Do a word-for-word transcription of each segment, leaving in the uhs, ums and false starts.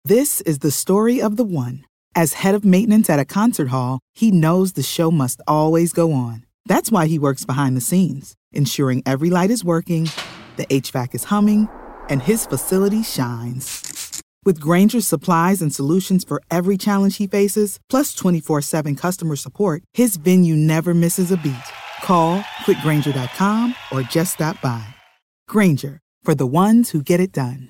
This is the story of the one. As head of maintenance at a concert hall, he knows the show must always go on. That's why he works behind the scenes, ensuring every light is working, the H V A C is humming, and his facility shines. With Grainger's supplies and solutions for every challenge he faces, plus twenty-four seven customer support, his venue never misses a beat. Call quick grainger dot com or just stop by. Grainger, for the ones who get it done.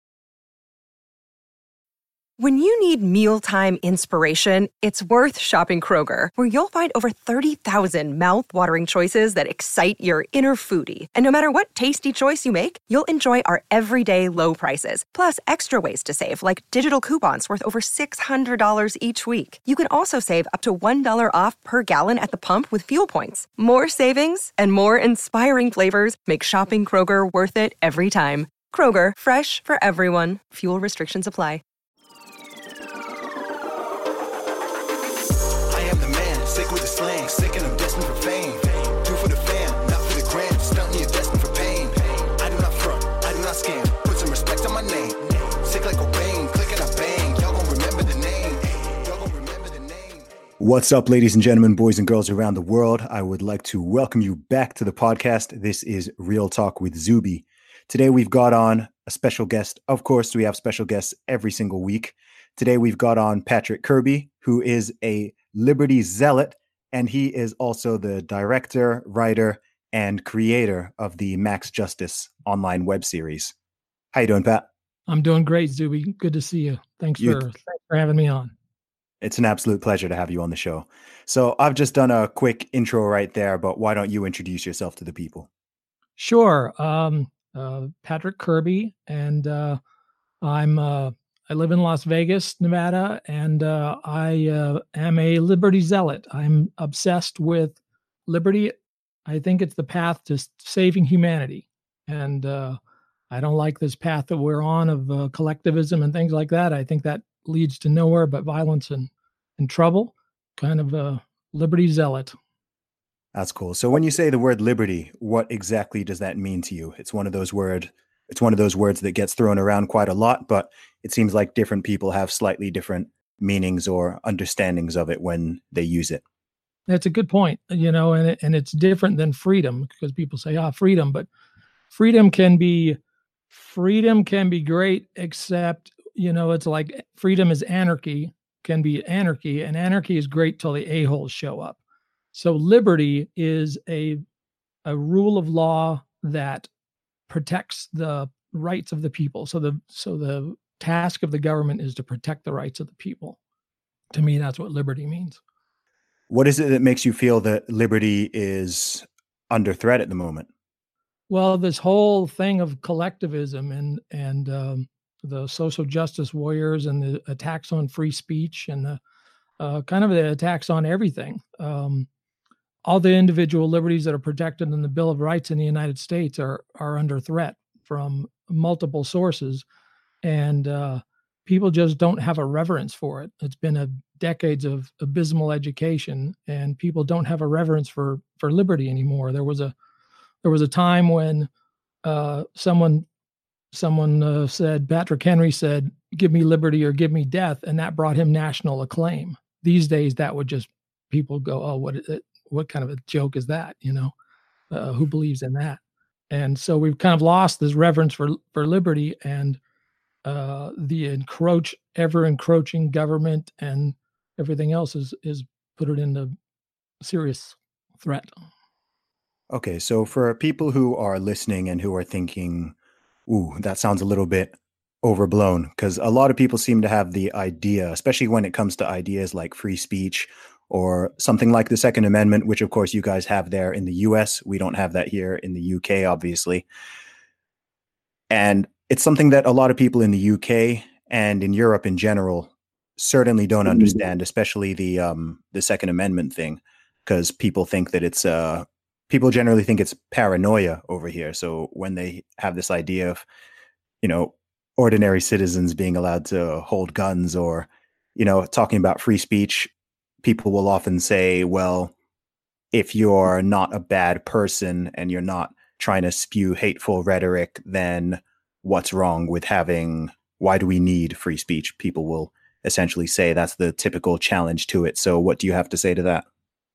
When you need mealtime inspiration, it's worth shopping Kroger, where you'll find over thirty thousand mouth-watering choices that excite your inner foodie. And no matter what tasty choice you make, you'll enjoy our everyday low prices, plus extra ways to save, like digital coupons worth over six hundred dollars each week. You can also save up to one dollar off per gallon at the pump with fuel points. More savings and more inspiring flavors make shopping Kroger worth it every time. Kroger, fresh for everyone. Fuel restrictions apply. Sick with the slang, sick and I'm destined for fame. Do for the fam, not for the gram. Stunting, you're destined for pain. I do not front, I do not scam. Put some respect on my name. Sick like Cobain, click and I bang. Y'all gon' remember the name. Y'all gon' remember the name. What's up, ladies and gentlemen, boys and girls around the world? I would like to welcome you back to the podcast. This is Real Talk with Zuby. Today we've got on a special guest. Of course, we have special guests every single week. Today we've got on Patrick Kirby, who is a Liberty zealot, and he is also the director, writer, and creator of the Max Justice online web series. How you doing, Pat? I'm doing great, Zuby. Good to see you. Thanks You- for thanks for having me on. It's an absolute pleasure to have you on the show. So I've just done a quick intro right there, but why don't you introduce yourself to the people? Sure. Um, uh, Patrick Kirby, and uh, I'm uh, I live in Las Vegas, Nevada, and uh, I uh, am a liberty zealot. I'm obsessed with liberty. I think it's the path to s- saving humanity, and uh, I don't like this path that we're on of uh, collectivism and things like that. I think that leads to nowhere but violence and, and trouble. Kind of a liberty zealot. That's cool. So when you say the word liberty, what exactly does that mean to you? It's one of those word, it's one of those words that gets thrown around quite a lot, but it seems like different people have slightly different meanings or understandings of it when they use it. That's a good point, you know, and it, and it's different than freedom, because people say, ah, freedom, but freedom can be, freedom can be great, except, you know, it's like freedom is anarchy, can be anarchy, and anarchy is great till the a-holes show up. So liberty is a, a rule of law that protects the rights of the people. So the, so the task of the government is to protect the rights of the people. To me, that's what liberty means. What is it that makes you feel that liberty is under threat at the moment? Well, this whole thing of collectivism and and um, the social justice warriors and the attacks on free speech and the uh, kind of the attacks on everything. Um, all the individual liberties that are protected in the Bill of Rights in the United States are are under threat from multiple sources, and uh, people just don't have a reverence for it. It's been a decades of abysmal education, and people don't have a reverence for for liberty anymore. There was a There was a time when uh, someone someone uh, said, Patrick Henry said, "Give me liberty or give me death," and that brought him national acclaim. These days, that would just people go, "Oh, what is it? What kind of a joke is that?" You know, uh, who believes in that? And so we've kind of lost this reverence for for liberty, and uh, the encroach, ever encroaching government and everything else is is put it into serious threat. Okay, so for people who are listening and who are thinking, ooh, that sounds a little bit overblown, because a lot of people seem to have the idea, especially when it comes to ideas like free speech or something like the Second Amendment, which of course you guys have there in the U S. We don't have that here in the U K, obviously. And it's something that a lot of people in the U K and in Europe in general certainly don't understand, especially the um, the Second Amendment thing, because people think that it's uh, people generally think it's paranoia over here. So when they have this idea of, you know, ordinary citizens being allowed to hold guns or, you know, talking about free speech, people will often say, well, if you're not a bad person and you're not trying to spew hateful rhetoric, then what's wrong with having why do we need free speech? People will essentially say that's the typical challenge to it. So what do you have to say to that?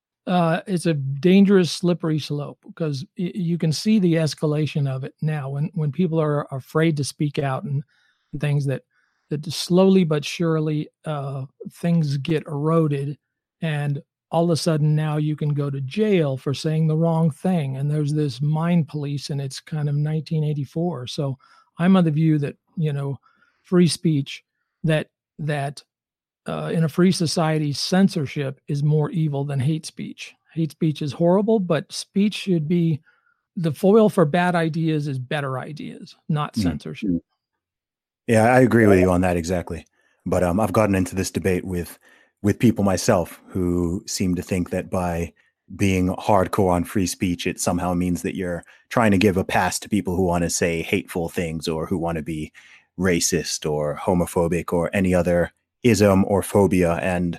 Uh, it's a dangerous, slippery slope because y- you can see the escalation of it now when, when people are afraid to speak out and things that, that slowly but surely uh, things get eroded. And all of a sudden now you can go to jail for saying the wrong thing. And there's this mind police and it's kind of nineteen eighty-four. So I'm of the view that, you know, free speech, that, that, Uh, in a free society, censorship is more evil than hate speech. Hate speech is horrible, but speech should be the foil for bad ideas is better ideas, not Mm. censorship. Yeah, I agree with you on that exactly. But um, I've gotten into this debate with with people myself who seem to think that by being hardcore on free speech, it somehow means that you're trying to give a pass to people who want to say hateful things or who want to be racist or homophobic or any other ism or phobia. And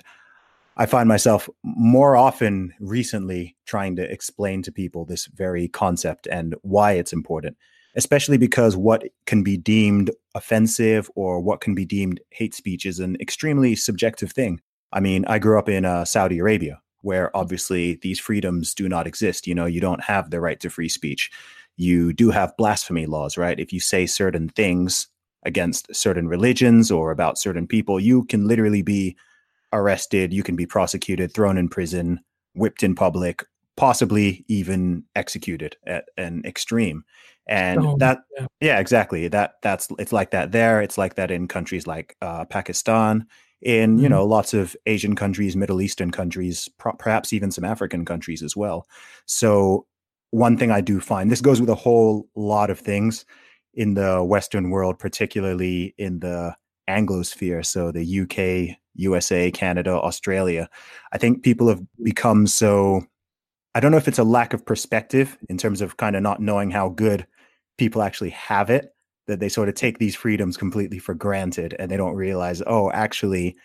I find myself more often recently trying to explain to people this very concept and why it's important, especially because what can be deemed offensive or what can be deemed hate speech is an extremely subjective thing. I mean, I grew up in uh, Saudi Arabia, where obviously these freedoms do not exist. You know, you don't have the right to free speech. You do have blasphemy laws, right? If you say certain things against certain religions or about certain people, you can literally be arrested, you can be prosecuted, thrown in prison, whipped in public, possibly even executed at an extreme. And Um, that, yeah. yeah, exactly. That that's it's like that there. It's like that in countries like uh, Pakistan, in you Mhm. know lots of Asian countries, Middle Eastern countries, pro- perhaps even some African countries as well. So one thing I do find, this goes with a whole lot of things in the Western world, particularly in the Anglosphere, so the U K, U S A, Canada, Australia. I think people have become so, I don't know if it's a lack of perspective in terms of kind of not knowing how good people actually have it, that they sort of take these freedoms completely for granted and they don't realize, oh, actually,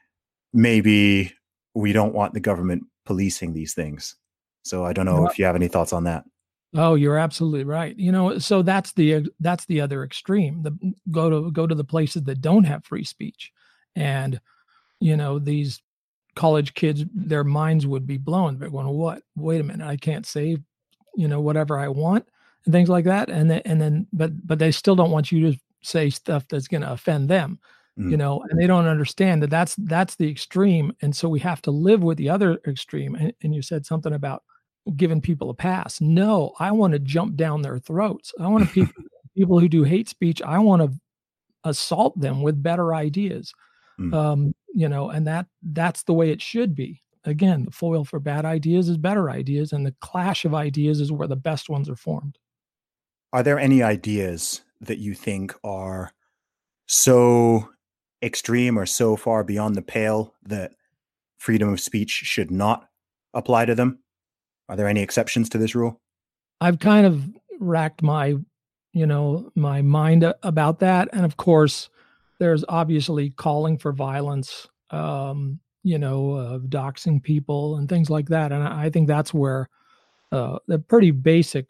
maybe we don't want the government policing these things. So I don't know Well, if you have any thoughts on that. Oh, you're absolutely right. You know, so that's the that's the other extreme. The go to go to the places that don't have free speech, and you know these college kids, their minds would be blown. They're going, "What? Wait a minute! I can't say, you know, whatever I want and things like that." And then and then, but but they still don't want you to say stuff that's going to offend them, Mm. you know. And they don't understand that that's that's the extreme. And so we have to live with the other extreme. And, and you said something about giving people a pass. No, I want to jump down their throats. I want to people people who do hate speech. I want to assault them with better ideas. Mm. Um, you know, and that that's the way it should be. Again, the foil for bad ideas is better ideas, and the clash of ideas is where the best ones are formed. Are there any ideas that you think are so extreme or so far beyond the pale that freedom of speech should not apply to them? Are there any exceptions to this rule? I've kind of racked my, you know, my mind a- about that. And of course, there's obviously calling for violence, um, you know, uh, doxing people and things like that. And I I think that's where uh, the pretty basic,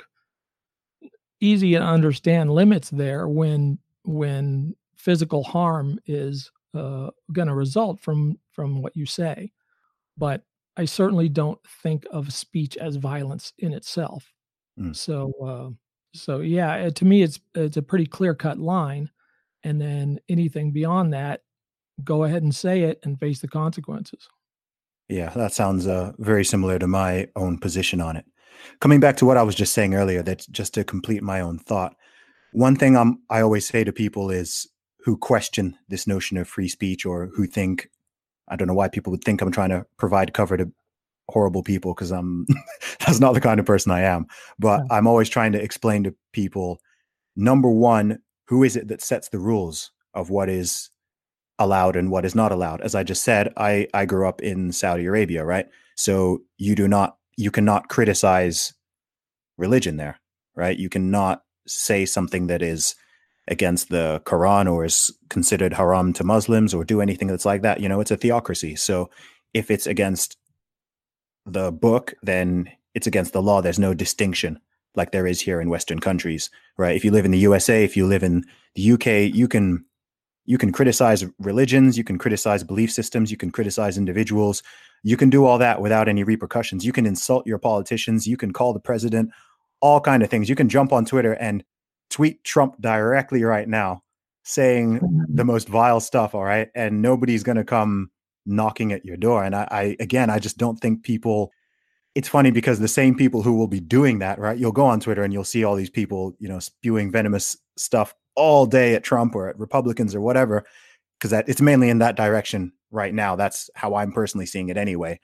easy to understand limits there when when physical harm is uh, going to result from from what you say. But I certainly don't think of speech as violence in itself. Mm. So, uh, so yeah, it, to me, it's it's a pretty clear cut line, and then anything beyond that, go ahead and say it and face the consequences. Yeah, that sounds uh, very similar to my own position on it. Coming back to what I was just saying earlier, that just to complete my own thought, one thing I'm, I always say to people is who question this notion of free speech or who think, I don't know why people would think I'm trying to provide cover to horrible people because I'm that's not the kind of person I am. But Yeah. I'm always trying to explain to people, number one, who is it that sets the rules of what is allowed and what is not allowed? As I just said, I, I grew up in Saudi Arabia, right? So you do not, you cannot criticize religion there, right? You cannot say something that is against the Quran or is considered haram to Muslims or do anything that's like that. You know, it's a theocracy. So if it's against the book, then it's against the law. There's no distinction like there is here in Western countries, right? If you live in the U S A, if you live in the U K, you can You can criticize religions, you can criticize belief systems, you can criticize individuals. You can do all that without any repercussions. You can insult your politicians, you can call the president, all kind of things. You can jump on Twitter and tweet Trump directly right now, saying the most vile stuff, all right? And nobody's going to come knocking at your door. And I, I, again, I just don't think people, it's funny because the same people who will be doing that, right? You'll go on Twitter and you'll see all these people, you know, spewing venomous stuff all day at Trump or at Republicans or whatever, because that it's mainly in that direction right now. That's how I'm personally seeing it anyway.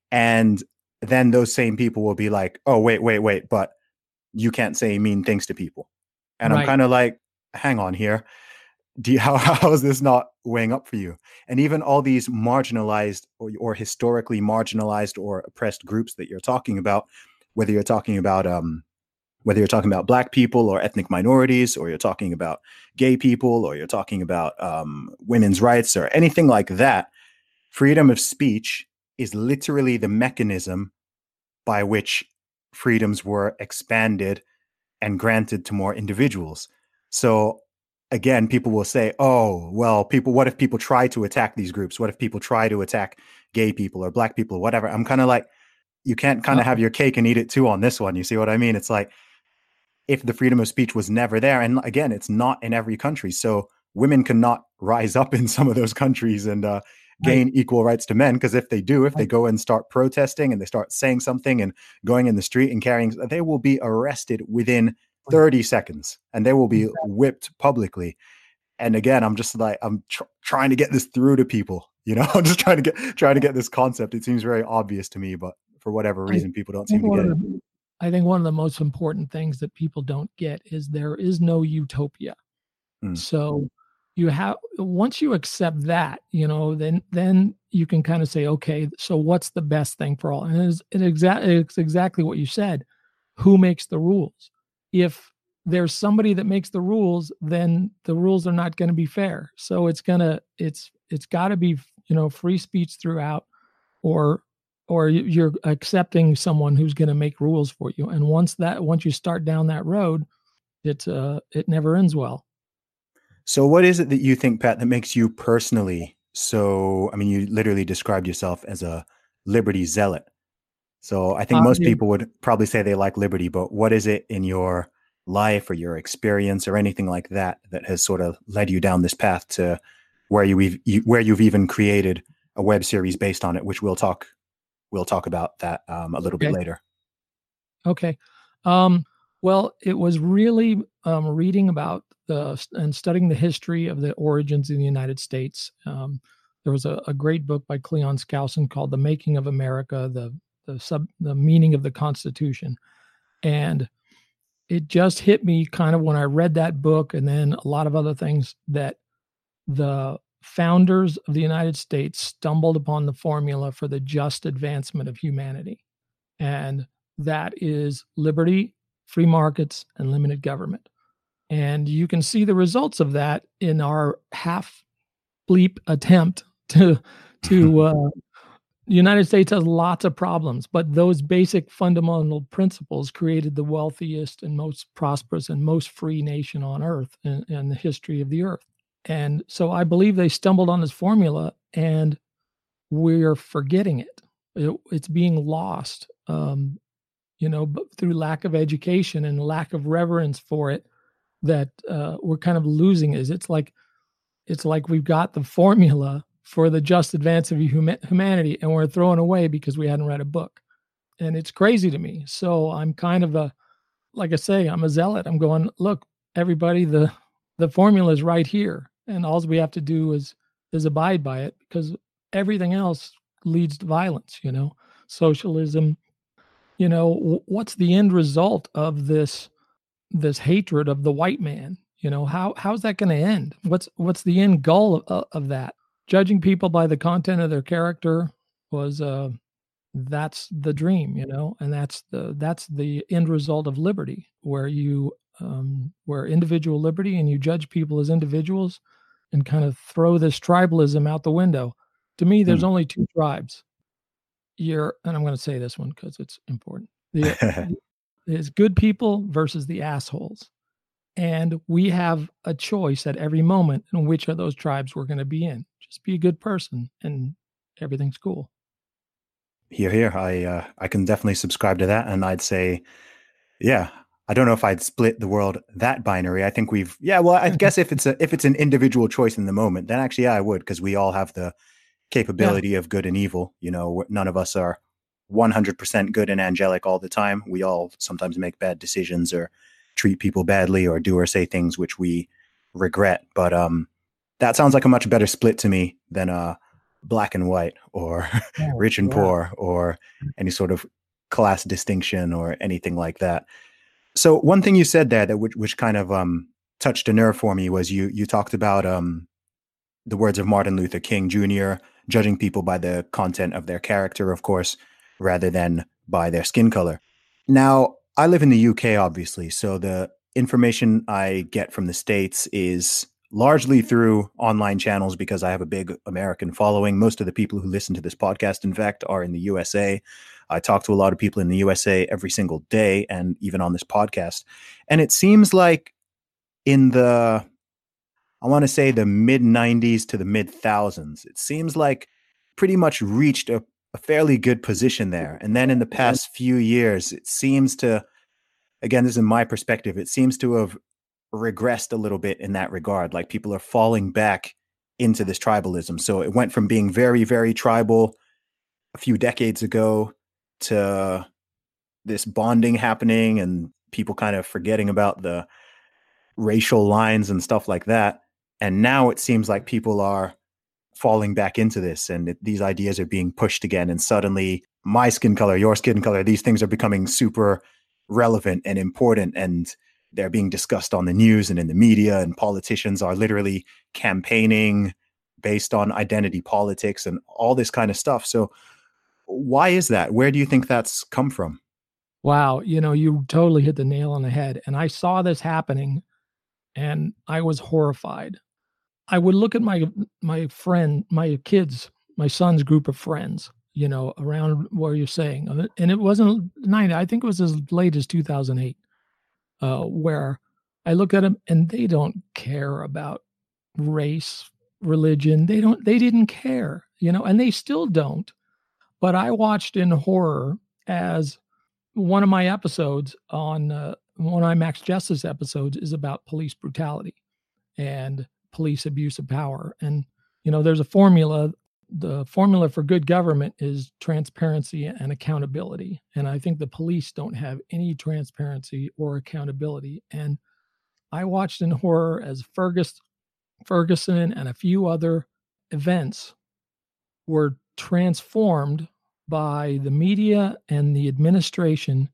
And then those same people will be like, oh, wait, wait, wait, but you can't say mean things to people. And right. I'm kind of like, hang on here. Do you, how, how is this not weighing up for you? And even all these marginalized or, or historically marginalized or oppressed groups that you're talking about, whether you're talking about um, whether you're talking about Black people or ethnic minorities, or you're talking about gay people, or you're talking about um, women's rights or anything like that, freedom of speech is literally the mechanism by which freedoms were expanded and granted to more individuals. So again, people will say, oh, well, people, what if people try to attack these groups? What if people try to attack gay people or Black people or whatever? I'm kind of like, you can't kind of have your cake and eat it too on this one. You see what I mean? It's like, if the freedom of speech was never there, and again, it's not in every country. So women cannot rise up in some of those countries and uh, gain right. equal rights to men. Because if they do, if right. they go and start protesting and they start saying something and going in the street and carrying, they will be arrested within thirty seconds and they will be exactly. whipped publicly. And again, I'm just like, I'm tr- trying to get this through to people, you know, I'm just trying to get, trying to get this concept. It seems very obvious to me, but for whatever reason, I, people don't seem to get it. The, I think one of the most important things that people don't get is there is no utopia. Mm. So you have, once you accept that, you know, then, then you can kind of say, okay, so what's the best thing for all? And it's, it exa- it's exactly what you said. Who makes the rules? If there's somebody that makes the rules, then the rules are not going to be fair. So it's going to, it's, it's got to be, you know, free speech throughout, or, or you're accepting someone who's going to make rules for you. And once that, once you start down that road, it, uh, it never ends well. So what is it that you think, Pat, that makes you personally so, I mean, you literally described yourself as a liberty zealot. So I think most uh, yeah. people would probably say they like liberty, but what is it in your life or your experience or anything like that that has sort of led you down this path to where you, you where you've even created a web series based on it, which we'll talk we'll talk about that um, a little okay. bit later. Okay. Um, well, it was really um, reading about the and studying the history of the origins in the United States. Um, there was a, a great book by Cleon Skousen called "The Making of America," the the sub the meaning of the Constitution, and it just hit me kind of when I read that book, and then a lot of other things, that the founders of the United States stumbled upon the formula for the just advancement of humanity, and that is liberty, free markets, and limited government. And you can see the results of that in our half bleep attempt to to uh, the United States has lots of problems, but those basic fundamental principles created the wealthiest and most prosperous and most free nation on earth in, in the history of the earth. And so I believe they stumbled on this formula, and we're forgetting it. it it's being lost, um, you know, but through lack of education and lack of reverence for it, that uh, we're kind of losing it. It's like, it's like we've got the formula for the just advance of huma- humanity, and we're throwing away because we hadn't read a book. And it's crazy to me. So I'm kind of a, like I say, I'm a zealot. I'm going, look, everybody, the, the formula is right here. And all we have to do is, is abide by it, because everything else leads to violence, you know, socialism. You know, w- what's the end result of this, this hatred of the white man? You know, how, how's that going to end? What's, what's the end goal of, of that? Judging people by the content of their character was, uh, that's the dream, you know, and that's the, that's the end result of liberty, where you, um, where individual liberty, and you judge people as individuals and kind of throw this tribalism out the window. To me, there's mm. only two tribes. You're, and I'm going to say this one because it's important. The, it's good people versus the assholes. And we have a choice at every moment in which of those tribes we're going to be in. Just be a good person and everything's cool. Here, here. I uh, I can definitely subscribe to that. And I'd say, yeah, I don't know if I'd split the world that binary. I think we've, yeah, well, I guess if it's a, if it's an individual choice in the moment, then actually, yeah, I would, because we all have the capability yeah. of good and evil. You know, none of us are one hundred percent good and angelic all the time. We all sometimes make bad decisions or treat people badly or do or say things which we regret. But um, that sounds like a much better split to me than uh, black and white or oh, rich and yeah. poor or any sort of class distinction or anything like that. So one thing you said there that which, which kind of um, touched a nerve for me was you you talked about um, the words of Martin Luther King Junior, judging people by the content of their character, of course, rather than by their skin color. Now, I live in the U K, obviously, so the information I get from the States is largely through online channels because I have a big American following. Most of the people who listen to this podcast, in fact, are in the U S A. I talk to a lot of people in the U S A every single day and even on this podcast. And it seems like in the, I want to say the mid nineties to the mid thousands, it seems like pretty much reached a, a fairly good position there. And then in the past few years, it seems to, again, this is my perspective, it seems to have regressed a little bit in that regard. Like people are falling back into this tribalism. So it went from being very, very tribal a few decades ago to this bonding happening and people kind of forgetting about the racial lines and stuff like that. And now it seems like people are falling back into this and it, these ideas are being pushed again. And suddenly my skin color, your skin color, these things are becoming super relevant and important. And they're being discussed on the news and in the media, and politicians are literally campaigning based on identity politics and all this kind of stuff. So why is that? Where do you think that's come from? Wow. You know, you totally hit the nail on the head. And I saw this happening and I was horrified. I would look at my, my friend, my kids, my son's group of friends, you know, around where you're saying, and it wasn't ninety, I think it was as late as two thousand eight, uh, where I look at them and they don't care about race, religion. They don't, they didn't care, you know, and they still don't. But I watched in horror as one of my episodes on uh, one of my Max Justice episodes is about police brutality and police abuse of power. And, you know, there's a formula. The formula for good government is transparency and accountability. And I think the police don't have any transparency or accountability. And I watched in horror as Fergus, Ferguson and a few other events were transformed by the media and the administration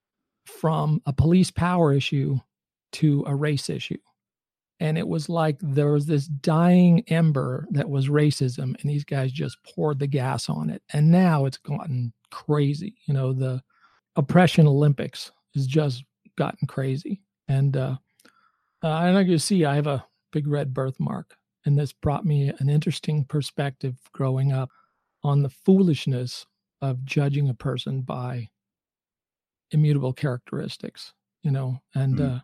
from a police power issue to a race issue. And it was like there was this dying ember that was racism, and these guys just poured the gas on it. And now it's gotten crazy. You know, the oppression Olympics has just gotten crazy. And uh, uh, I know you see, I have a big red birthmark, and this brought me an interesting perspective growing up on the foolishness of judging a person by immutable characteristics, you know, and mm. uh,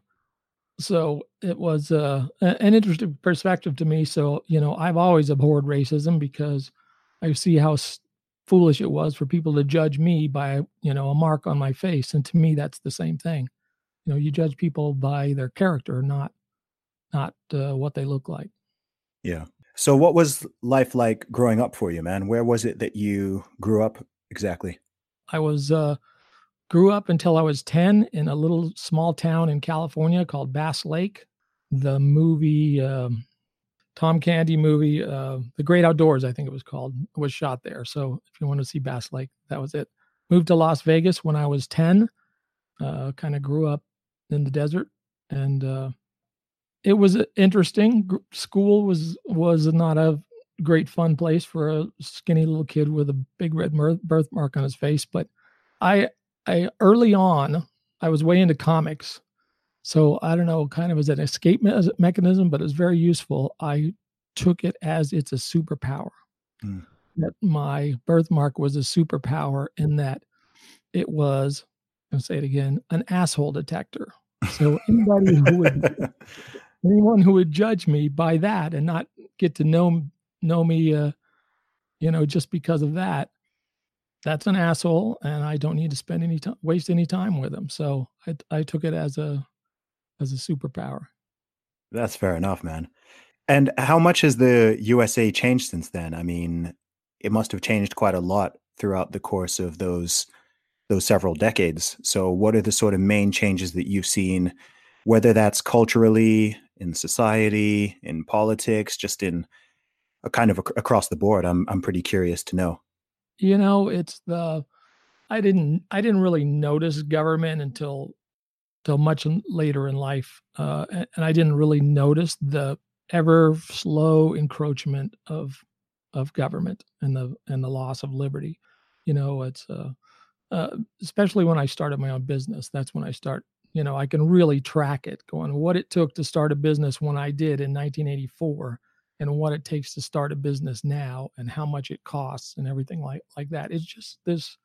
so it was uh, an interesting perspective to me. So, you know, I've always abhorred racism because I see how s- foolish it was for people to judge me by, you know, a mark on my face. And to me, that's the same thing. You know, you judge people by their character, not, not uh, what they look like. Yeah. So what was life like growing up for you, man? Where was it that you grew up exactly? I was, uh, grew up until I was ten in a little small town in California called Bass Lake. The movie, um, Tom Candy movie, uh, The Great Outdoors, I think it was called, was shot there. So if you want to see Bass Lake, that was it. Moved to Las Vegas when I was ten, uh, kind of grew up in the desert. And uh, it was interesting. School was, was not a great fun place for a skinny little kid with a big red birthmark on his face. But I, I early on, I was way into comics. So I don't know, kind of as an escape me- mechanism, but it was very useful. I took it as it's a superpower. Mm. That my birthmark was a superpower in that it was, I'll say it again, an asshole detector. So anybody who would, anyone who would judge me by that and not get to know know me, uh, you know, just because of that, that's an asshole, and I don't need to spend any time, waste any time with them. So I I took it as a as a superpower. That's fair enough, man. And how much has the U S A changed since then? I mean, it must have changed quite a lot throughout the course of those those several decades. So what are the sort of main changes that you've seen, whether that's culturally, in society, in politics, just in a kind of ac- across the board? I'm I'm pretty curious to know. You know, it's the I didn't I didn't really notice government until till much in- later in life, uh, and, and I didn't really notice the ever slow encroachment of of government and the and the loss of liberty. You know, it's uh, uh, especially when I started my own business. That's when I start. You know, I can really track it, going what it took to start a business when I did in nineteen eighty-four, and what it takes to start a business now, and how much it costs, and everything like like that. It's just this.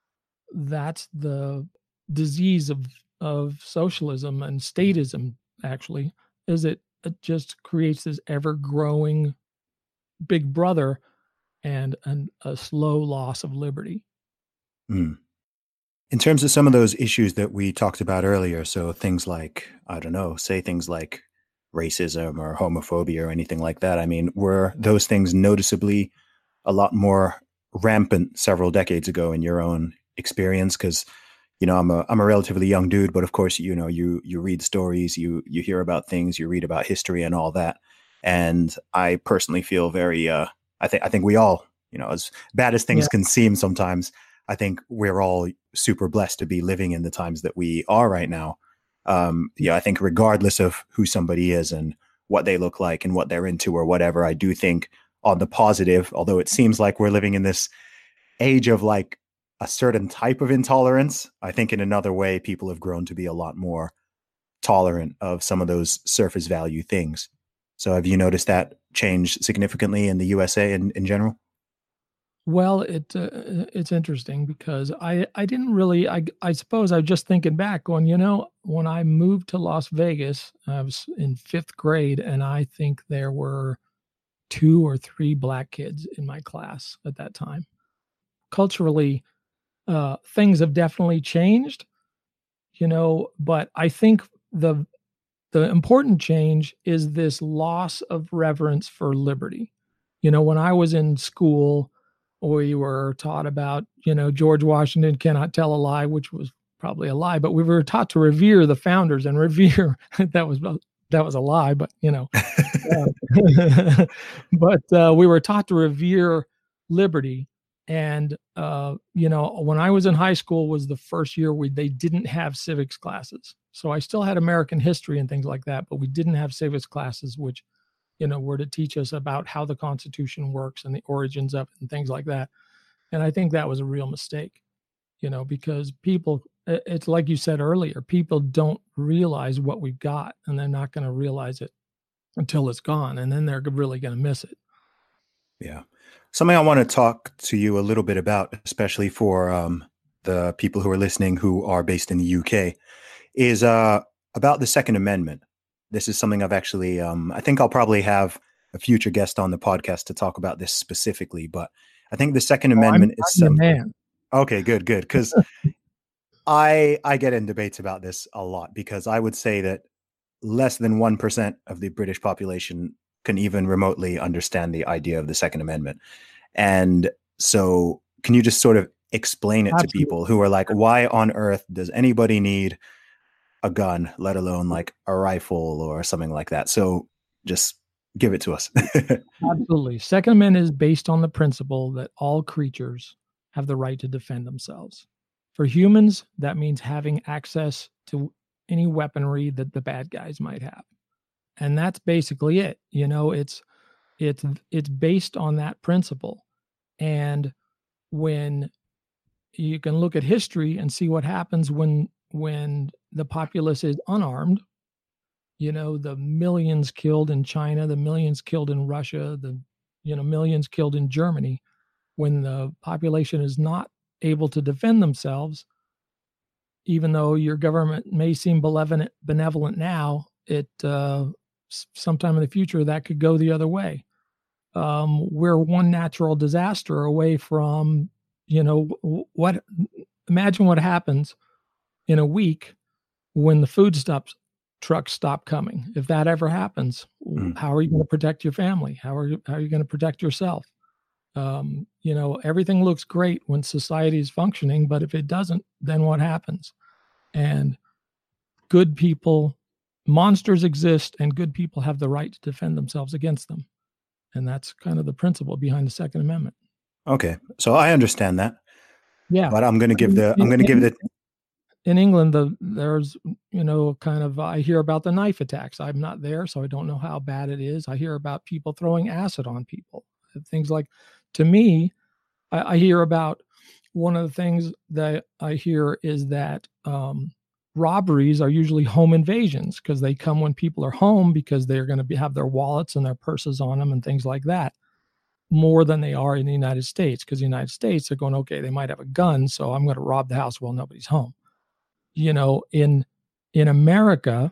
That's the disease of of socialism and statism. Actually, is it, it just creates this ever growing big brother and and a slow loss of liberty. Mm. In terms of some of those issues that we talked about earlier, so things like, I don't know, say things like racism or homophobia or anything like that. I mean, were those things noticeably a lot more rampant several decades ago in your own experience? Because, you know, I'm a I'm a relatively young dude, but of course, you know, you you read stories, you you hear about things, you read about history and all that. And I personally feel very uh I think I think we all, you know, as bad as things Yeah. can seem sometimes, I think we're all super blessed to be living in the times that we are right now. Um, yeah, I think regardless of who somebody is and what they look like and what they're into or whatever, I do think on the positive, although it seems like we're living in this age of like a certain type of intolerance, I think in another way, people have grown to be a lot more tolerant of some of those surface value things. So have you noticed that change significantly in the U S A in, in general? Well, it uh, it's interesting because I I didn't really I I suppose I was just thinking back, going, you know, when I moved to Las Vegas, I was in fifth grade, and I think there were two or three black kids in my class at that time. Culturally, uh, things have definitely changed, you know, but I think the the important change is this loss of reverence for liberty. You know, when I was in school, we were taught about, you know, George Washington cannot tell a lie, which was probably a lie, but we were taught to revere the founders and revere that was that was a lie, but you know, uh, but uh, we were taught to revere liberty. And uh, you know, when I was in high school was the first year we they didn't have civics classes. So I still had American history and things like that, but we didn't have civics classes, which, you know, were to teach us about how the Constitution works and the origins of it and things like that. And I think that was a real mistake, you know, because people, it's like you said earlier, people don't realize what we've got, and they're not going to realize it until it's gone. And then they're really going to miss it. Yeah. Something I want to talk to you a little bit about, especially for um, the people who are listening who are based in the U K, is uh, about the Second Amendment. This is something I've actually, um, I think I'll probably have a future guest on the podcast to talk about this specifically, but I think the Second Oh, I'm, Amendment is I'm your some. man. Okay, good, good. Because I I get in debates about this a lot because I would say that less than one percent of the British population can even remotely understand the idea of the Second Amendment. And so can you just sort of explain it to Absolutely. people who are like, why on earth does anybody need a gun, let alone like a rifle or something like that? So just give it to us. Absolutely. Second Amendment is based on the principle that all creatures have the right to defend themselves. For humans, that means having access to any weaponry that the bad guys might have. And that's basically it. You know, it's it's it's based on that principle. And when you can look at history and see what happens when when the populace is unarmed, you know, the millions killed in China, the millions killed in Russia, the, you know, millions killed in Germany, when the population is not able to defend themselves, even though your government may seem benevolent, benevolent now, it uh, sometime in the future that could go the other way. Um, we're one natural disaster away from, you know, what, imagine what happens in a week when the food stops, trucks stop coming. If that ever happens, mm. how are you going to protect your family? How are you, how are you going to protect yourself? Um, you know, everything looks great when society is functioning, but if it doesn't, then what happens? And good people, monsters exist, and good people have the right to defend themselves against them. And that's kind of the principle behind the Second Amendment. Okay, so I understand that. Yeah, but I'm going to give the I'm going to give the in England the there's you know kind of I hear about the knife attacks. I'm not there, so I don't know how bad it is. I hear about people throwing acid on people, things like. To me, I, I hear about one of the things that I hear is that um, robberies are usually home invasions because they come when people are home because they're going to be, have their wallets and their purses on them and things like that, more than they are in the United States. Because the United States, they're going, okay, they might have a gun, so I'm going to rob the house while nobody's home. You know, in in America,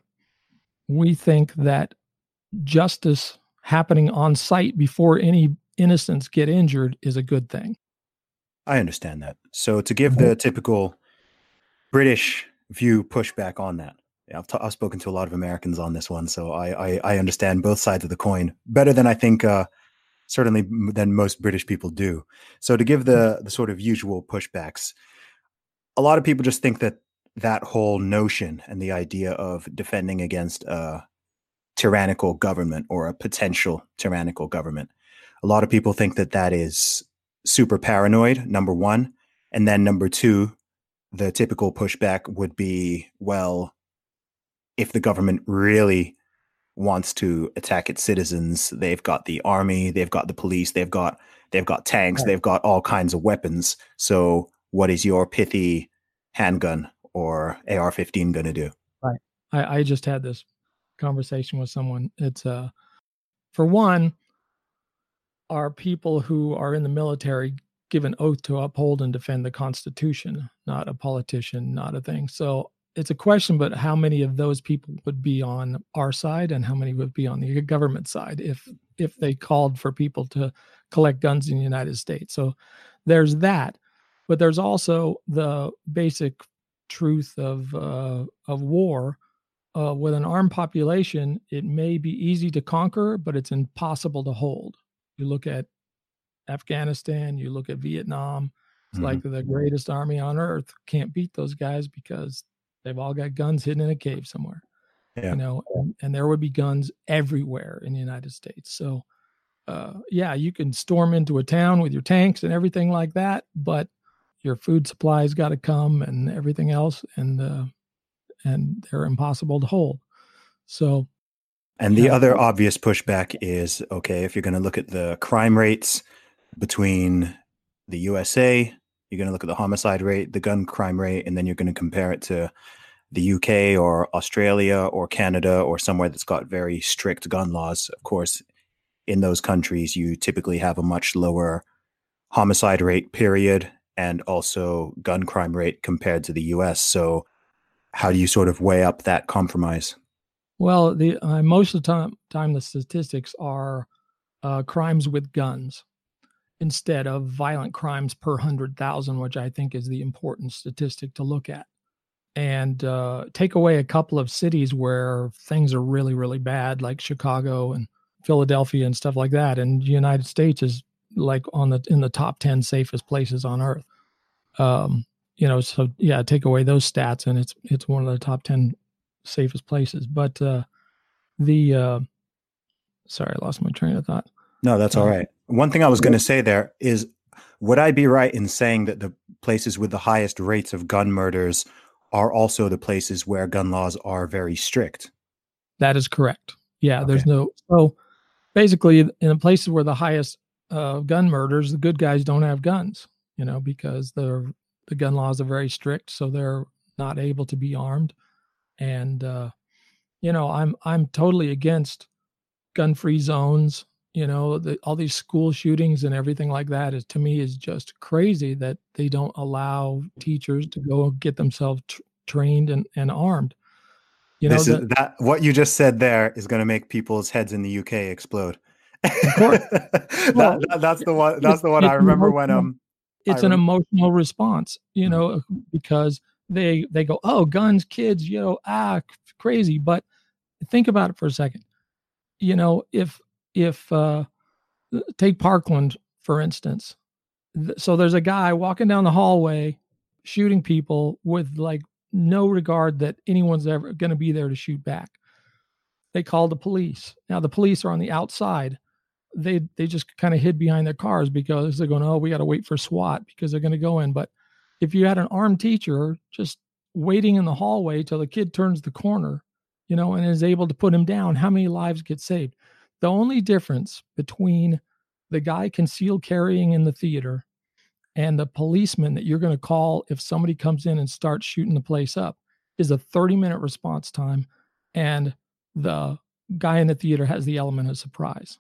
we think that justice happening on site before any innocents get injured is a good thing. I understand that. So to give the typical British view pushback on that, yeah, I've, t- I've spoken to a lot of Americans on this one, so I, I, I understand both sides of the coin better than I think, uh, certainly than most British people do. So to give the the sort of usual pushbacks, a lot of people just think that that whole notion and the idea of defending against a tyrannical government or a potential tyrannical government, a lot of people think that that is super paranoid, number one. And then number two, the typical pushback would be, well, if the government really wants to attack its citizens, they've got the army, they've got the police, they've got they've got tanks, right. They've got all kinds of weapons. So what is your pithy handgun or A R fifteen going to do? Right. I, I just had this conversation with someone. It's uh, for one, are people who are in the military give an oath to uphold and defend the Constitution, not a politician, not a thing. So it's a question, but how many of those people would be on our side and how many would be on the government side if if they called for people to collect guns in the United States? So there's that. But there's also the basic truth of uh, of war. Uh, with an armed population, it may be easy to conquer, but it's impossible to hold. You look at Afghanistan, you look at Vietnam, it's mm-hmm. like the greatest army on earth. Can't beat those guys because they've all got guns hidden in a cave somewhere. Yeah. You know, and, and there would be guns everywhere in the United States. So, uh, yeah, you can storm into a town with your tanks and everything like that, but your food supplies got to come and everything else, and uh, and they're impossible to hold. So, and the uh, other obvious pushback is, okay, if you're going to look at the crime rates between the U S A, you're going to look at the homicide rate, the gun crime rate, and then you're going to compare it to the U K or Australia or Canada or somewhere that's got very strict gun laws. Of course, in those countries, you typically have a much lower homicide rate, period, and also gun crime rate compared to the U S. So how do you sort of weigh up that compromise? Well, the uh, most of the time, time the statistics are uh, crimes with guns instead of violent crimes per one hundred thousand, which I think is the important statistic to look at. And uh, take away a couple of cities where things are really, really bad, like Chicago and Philadelphia and stuff like that. And the United States is like on the in the top ten safest places on earth. Um, you know, so yeah, take away those stats, and it's it's one of the top ten safest places. But uh, the uh, sorry, I lost my train of thought. No, that's all right. One thing I was going to say there is, would I be right in saying that the places with the highest rates of gun murders are also the places where gun laws are very strict? That is correct. Yeah, okay. There's no so basically in the places where the highest uh, gun murders, the good guys don't have guns, you know, because the the gun laws are very strict, so they're not able to be armed. And uh, you know, I'm I'm totally against gun-free zones. You know, the, all these school shootings and everything like that is, to me, is just crazy that they don't allow teachers to go get themselves, tr- trained and, and armed. You know, this the, is that what you just said there is going to make people's heads in the U K explode. Of course. that, Well, that, that's the one. That's the one it's I remember when emotional- um. it's I an rem- emotional response, you Mhm. know, because they they go, oh, guns, kids, you know, ah, c- crazy. But think about it for a second. You know, if if uh, take Parkland for instance. Th- So there's a guy walking down the hallway, shooting people with like no regard that anyone's ever going to be there to shoot back. They call the police. Now the police are on the outside. They they just kind of hid behind their cars because they're going, oh, we got to wait for SWAT because they're going to go in. But if you had an armed teacher just waiting in the hallway till the kid turns the corner, you know, and is able to put him down, how many lives get saved? The only difference between the guy concealed carrying in the theater and the policeman that you're going to call if somebody comes in and starts shooting the place up is a thirty minute response time, and the guy in the theater has the element of surprise.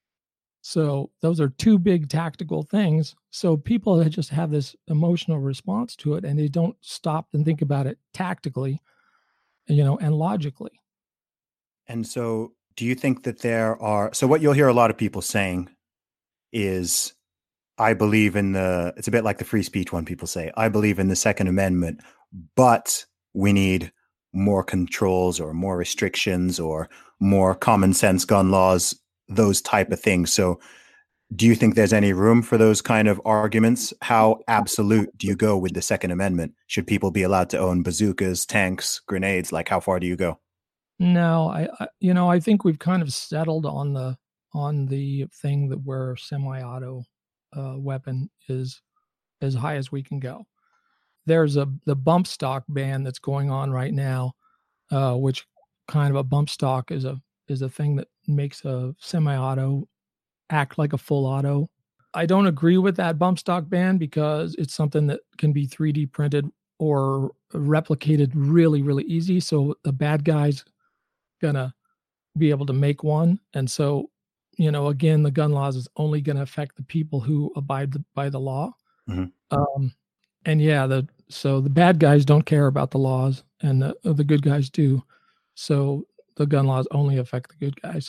So those are two big tactical things. So people that just have this emotional response to it and they don't stop and think about it tactically, you know, and logically. And so, do you think that there are? So, what you'll hear a lot of people saying is, "I believe in the." It's a bit like the free speech one. People say, "I believe in the Second Amendment, but we need more controls or more restrictions or more common sense gun laws." Those type of things. So, do you think there's any room for those kind of arguments? How absolute do you go with the Second Amendment? Should people be allowed to own bazookas, tanks, grenades? Like, how far do you go? No, I, I you know, I think we've kind of settled on the on the thing that where semi-auto uh, weapon is as high as we can go. There's a the bump stock ban that's going on right now, uh, which kind of a bump stock is a is a thing that makes a semi-auto act like a full auto. I don't agree with that bump stock ban because it's something that can be three D printed or replicated really, really easy. So the bad guy's gonna be able to make one. And so, you know, again, the gun laws is only going to affect the people who abide the, by the law. Mm-hmm. Um, and yeah, the so the bad guys don't care about the laws, and the the good guys do. So the gun laws only affect the good guys.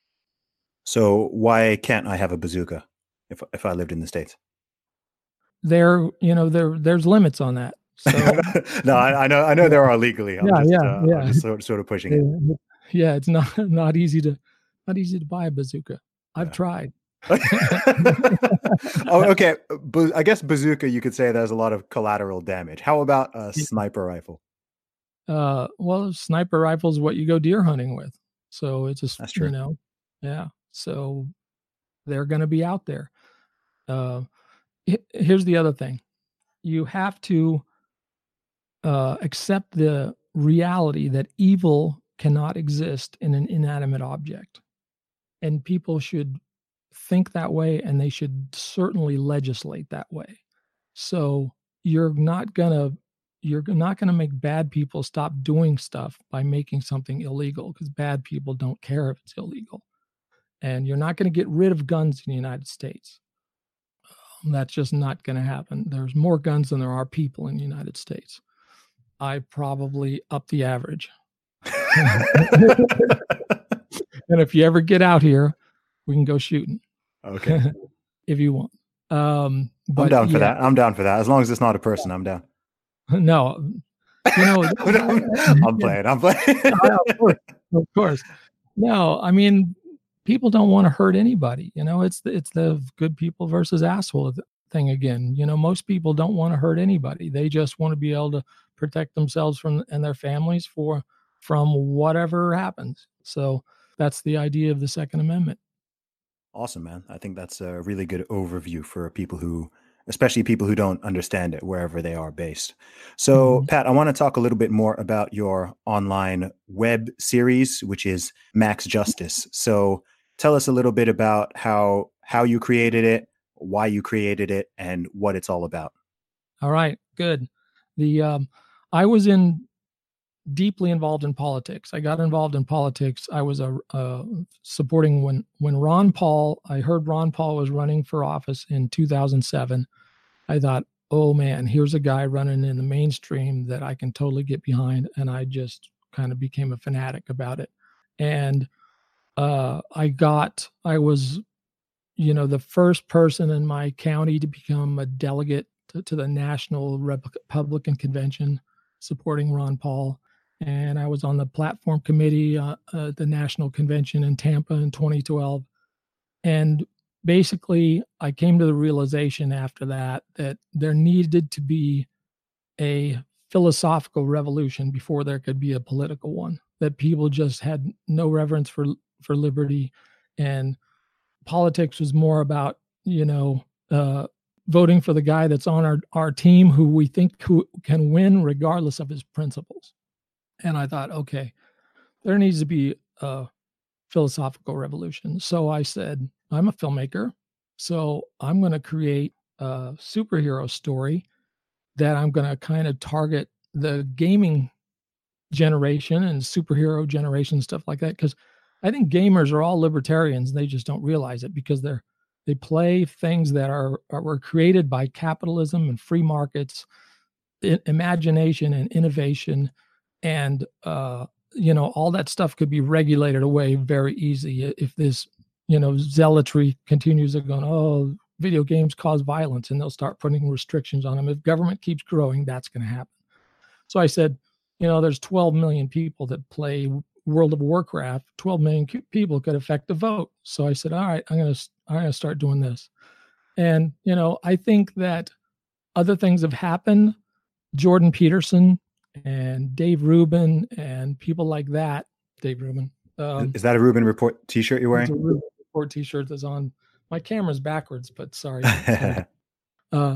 So, why can't I have a bazooka if if I lived in the States? There, you know, there there's limits on that. So no, I, I know, I know there are legally. I'm Yeah, just, yeah, uh, yeah. I'm just sort, sort of pushing it. yeah, yeah, it's not not easy to not easy to buy a bazooka. I've Yeah. tried. Oh, okay. Ba- I guess bazooka, you could say there's a lot of collateral damage. How about a Yeah. sniper rifle? Uh, well, sniper rifle is what you go deer hunting with. So it's just, That's true. you know, yeah. So they're going to be out there. Uh, he- here's the other thing. You have to uh, accept the reality that evil cannot exist in an inanimate object. And people should think that way, and they should certainly legislate that way. So you're not gonna you're not gonna make bad people stop doing stuff by making something illegal, because bad people don't care if it's illegal. And you're not going to get rid of guns in the United States. Um, That's just not going to happen. There's more guns than there are people in the United States. I probably up the average. And if you ever get out here, we can go shooting Okay. if you want. Um, I'm but down for yeah, that. I'm down for that. As long as it's not a person, I'm down. no, you know, I'm playing. I'm playing. Yeah, of course, of course. No, I mean, people don't want to hurt anybody. You know, it's the, it's the good people versus asshole th- thing again. You know, most people don't want to hurt anybody. They just want to be able to protect themselves from and their families for from whatever happens. So that's the idea of the Second Amendment. Awesome, man. I think that's a really good overview for people who, especially people who don't understand it wherever they are based. So, Mhm. Pat, I want to talk a little bit more about your online web series, which is Max Justice. So, tell us a little bit about how how you created it, why you created it, and what it's all about. All right, good. The um, I was in deeply involved in politics. I got involved in politics. I was a uh, supporting when when Ron Paul. I heard Ron Paul was running for office in two thousand seven. I thought, oh man, here's a guy running in the mainstream that I can totally get behind. And I just kind of became a fanatic about it. And uh, I got, I was, you know, the first person in my county to become a delegate to, to the National Republican Convention supporting Ron Paul. And I was on the platform committee uh, uh, at the National Convention in Tampa in twenty twelve. And basically, I came to the realization after that that there needed to be a philosophical revolution before there could be a political one, that people just had no reverence for, for liberty, and politics was more about, you know, uh, voting for the guy that's on our, our team who we think who can win regardless of his principles. And I thought, okay, there needs to be a philosophical revolution. So I said, I'm a filmmaker, so I'm going to create a superhero story that I'm going to kind of target the gaming generation and superhero generation, stuff like that. Because I think gamers are all libertarians. And they just don't realize it because they're they play things that are, are were created by capitalism and free markets, I- imagination and innovation, and uh, you know, all that stuff could be regulated away very easy if this, you know, zealotry continues to go, oh, video games cause violence, and they'll start putting restrictions on them. If government keeps growing, that's going to happen. So I said, you know, there's twelve million people that play World of Warcraft. twelve million people could affect the vote. So I said, all right, I'm going to, I'm going to start doing this. And, you know, I think that other things have happened. Jordan Peterson and Dave Rubin and people like that. Dave Rubin. Um, Is that a Rubin Report t-shirt you're wearing? It's a Rubin Report t-shirt that's on. My camera's backwards, but sorry. sorry. uh,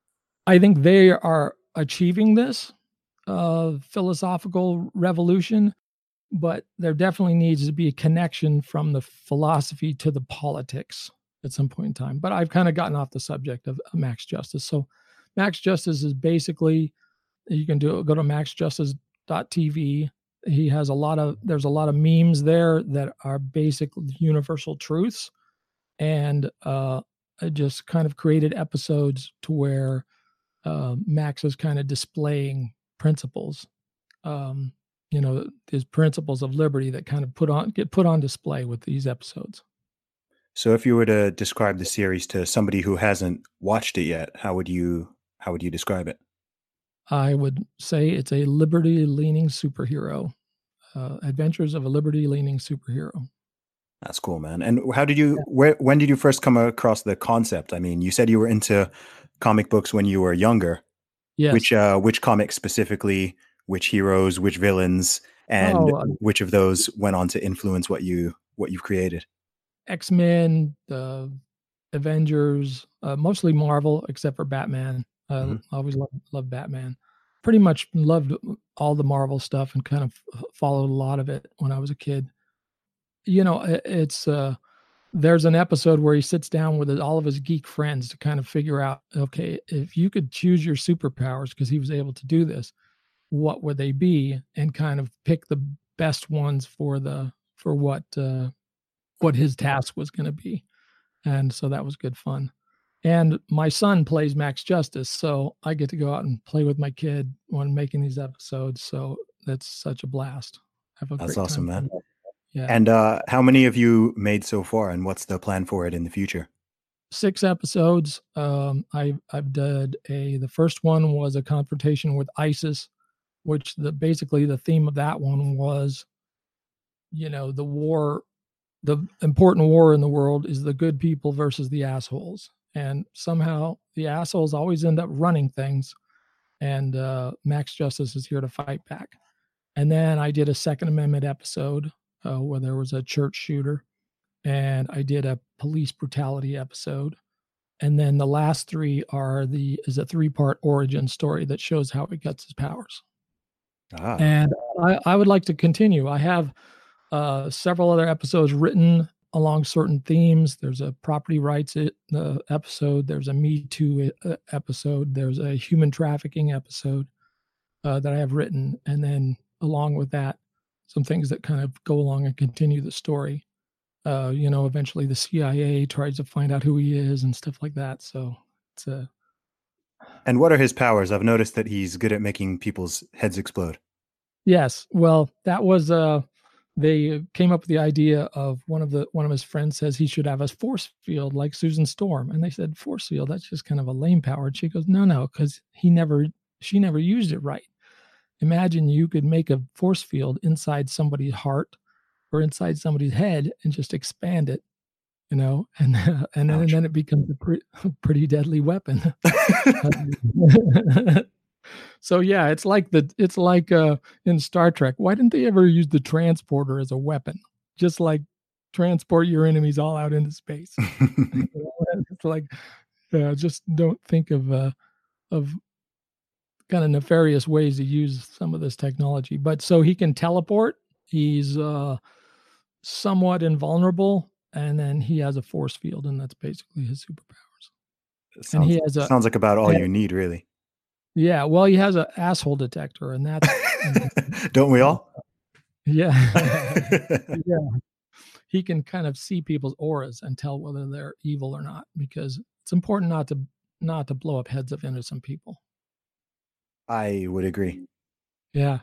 I think they are achieving this uh, philosophical revolution, but there definitely needs to be a connection from the philosophy to the politics at some point in time. But I've kind of gotten off the subject of Max Justice. So Max Justice is basically, you can do go to max justice dot t v. He has a lot of, there's a lot of memes there that are basic universal truths. And uh, I just kind of created episodes to where uh, Max is kind of displaying principles, um, you know, his principles of liberty that kind of put on get put on display with these episodes. So if you were to describe the series to somebody who hasn't watched it yet, how would you how would you describe it? I would say it's a liberty-leaning superhero, uh, adventures of a liberty-leaning superhero. That's cool, man. And how did you, where, when did you first come across the concept? I mean, you said you were into comic books when you were younger. Yes. Which, uh, which comics specifically, which heroes, which villains, and Oh, uh, which of those went on to influence what you, what you've created? X-Men, the Avengers, uh, mostly Marvel, except for Batman. I uh, Mhm. always loved, loved Batman. Pretty much loved all the Marvel stuff and kind of followed a lot of it when I was a kid. You know, it, it's, uh, there's an episode where he sits down with all of his geek friends to kind of figure out, okay, if you could choose your superpowers, because he was able to do this, what would they be? And kind of pick the best ones for the, for what, uh, what his task was going to be. And so that was good fun. And my son plays Max Justice, so I get to go out and play with my kid when making these episodes. So that's such a blast. Have a That's great awesome, time. man. Yeah. And uh, how many have you made so far, and what's the plan for it in the future? Six episodes. Um, I, I've did a, the first one was a confrontation with ISIS, which the, basically the theme of that one was, you know, the war, the important war in the world is the good people versus the assholes. And somehow the assholes always end up running things. And uh, Max Justice is here to fight back. And then I did a Second Amendment episode uh, where there was a church shooter. And I did a police brutality episode. And then the last three are the is a three-part origin story that shows how he gets his powers. Ah. And I, I would like to continue. I have uh, several other episodes written along certain themes. There's a property rights uh, episode. There's a Me Too uh, episode. There's a human trafficking episode uh, that I have written. And then along with that, some things that kind of go along and continue the story. Uh, you know, eventually the C I A tries to find out who he is and stuff like that. So it's a, And what are his powers? I've noticed that he's good at making people's heads explode. Yes. Well, that was uh they came up with the idea of one of the one of his friends says he should have a force field like Susan Storm. And they said, force field, that's just kind of a lame power. And she goes, no, no, because he never she never used it right. Imagine you could make a force field inside somebody's heart or inside somebody's head and just expand it, you know, and uh, and, then, and then it becomes a pre- pretty deadly weapon. So yeah, it's like the it's like uh, in Star Trek. Why didn't they ever use the transporter as a weapon? Just like transport your enemies all out into space. It's like uh, just don't think of uh, of kind of nefarious ways to use some of this technology. But so he can teleport. He's uh, somewhat invulnerable, and then he has a force field, and that's basically his superpowers. Sounds, and he has a, sounds like about all you need, really. Yeah, well, he has an asshole detector, and that's don't we all? Yeah, yeah. He can kind of see people's auras and tell whether they're evil or not, because it's important not to not to blow up heads of innocent people. I would agree. Yeah.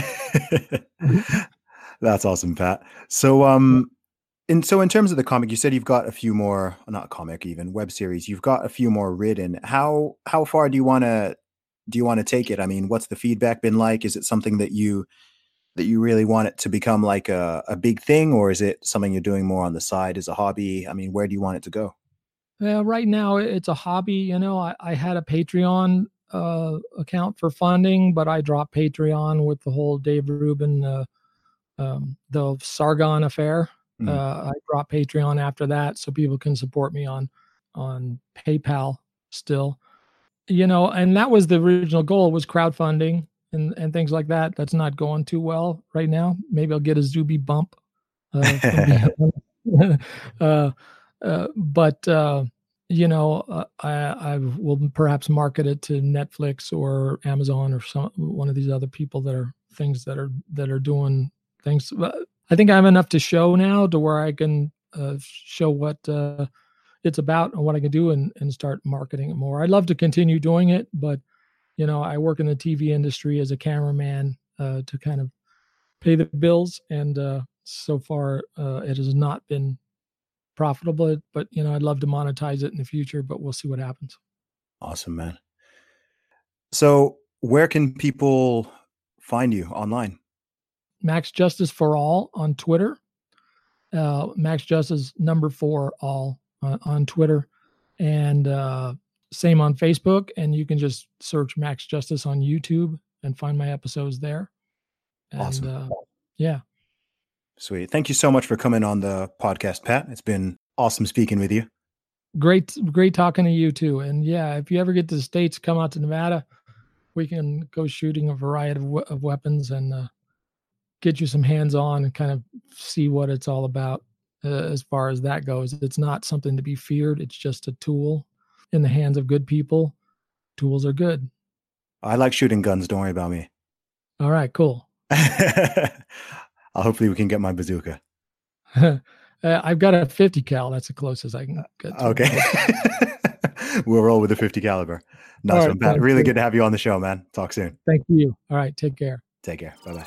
That's awesome, Pat. So, um, and so in terms of the comic, you said you've got a few more, not comic, even web series. You've got a few more written. How how far do you want to do you want to take it? I mean, what's the feedback been like? Is it something that you that you really want it to become like a, a big thing, or is it something you're doing more on the side as a hobby? I mean, where do you want it to go? Yeah, right now it's a hobby. You know, I, I had a Patreon uh, account for funding, but I dropped Patreon with the whole Dave Rubin, uh, um, the Sargon affair. Mm. Uh, I dropped Patreon after that, so people can support me on on PayPal still. You know, and that was the original goal, was crowdfunding and, and things like that. That's not going too well right now. Maybe I'll get a Zuby bump. Uh, uh, uh, but, uh, you know, uh, I, I will perhaps market it to Netflix or Amazon or some one of these other people that are things that are that are doing things. I think I have enough to show now to where I can uh, show what uh, it's about and what I can do and, and start marketing it more. I'd love to continue doing it, but, you know, I work in the T V industry as a cameraman uh, to kind of pay the bills. And uh, so far uh, it has not been profitable, but, you know, I'd love to monetize it in the future, but we'll see what happens. Awesome, man. So where can people find you online? Max Justice for All on Twitter. Uh, Max Justice number four all uh, on Twitter, and uh, same on Facebook. And you can just search Max Justice on YouTube and find my episodes there. And, awesome. Uh, yeah. Sweet. Thank you so much for coming on the podcast, Pat. It's been awesome speaking with you. Great, great talking to you too. And yeah, if you ever get to the States, come out to Nevada. We can go shooting a variety of, of weapons and uh, get you some hands-on and kind of see what it's all about uh, as far as that goes. It's not something to be feared. It's just a tool in the hands of good people. Tools are good. I like shooting guns. Don't worry about me. All right, cool. I'll hopefully we can get my bazooka. uh, I've got a fifty cal. That's the closest I can get to. Okay. We'll roll with the fifty caliber. Nice one, Pat. Really good to have you on the show, man. Talk soon. Thank you. All right. Take care. Take care. Bye-bye.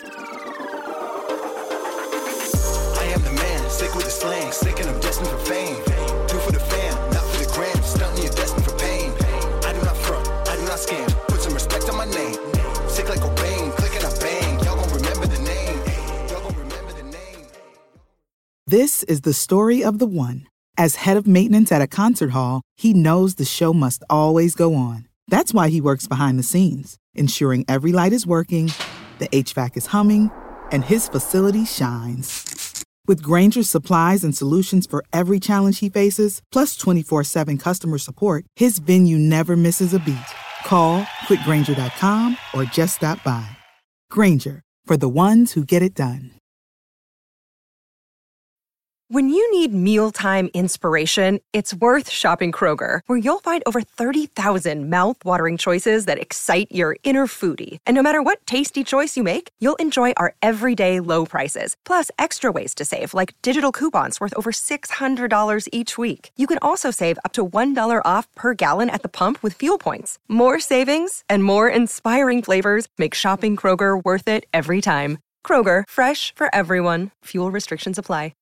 I am the man, sick with the slang, sick and I'm destined for fame. Do for the fam, not for the gram, stunting you're destined for pain. I do not front, I do not scam, put some respect on my name. Sick like Cobain, click and I bang, y'all gon' remember the name. Y'all gon' remember the name. This is the story of the one. As head of maintenance at a concert hall, he knows the show must always go on. That's why he works behind the scenes, ensuring every light is working, the H V A C is humming, and his facility shines. With Grainger's supplies and solutions for every challenge he faces, plus twenty-four seven customer support, his venue never misses a beat. Call quick grainger dot com or just stop by. Grainger, for the ones who get it done. When you need mealtime inspiration, it's worth shopping Kroger, where you'll find over thirty thousand mouth-watering choices that excite your inner foodie. And no matter what tasty choice you make, you'll enjoy our everyday low prices, plus extra ways to save, like digital coupons worth over six hundred dollars each week. You can also save up to one dollar off per gallon at the pump with fuel points. More savings and more inspiring flavors make shopping Kroger worth it every time. Kroger, fresh for everyone. Fuel restrictions apply.